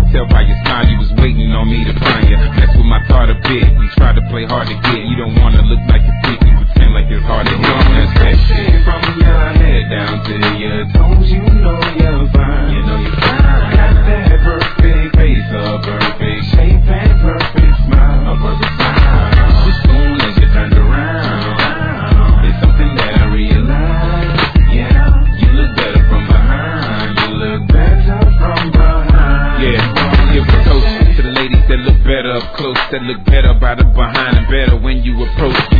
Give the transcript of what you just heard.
tell by your smile you was waiting on me to find you. Mess with my thought a bit. You try to play hard to get. You don't wanna look like a freak and pretend like it's hard to hit. That's that shit from your head down to your toes. You know you're fine. You know you're fine. Got that perfect face, a perfect shape and perfect smile, a perfect smile. As soon as you turned around, it's something that I realized. Yeah, you look better from behind. You look better from behind. Yeah, give a toast to the ladies that look better up close, that look better by the behind, and better when you approach.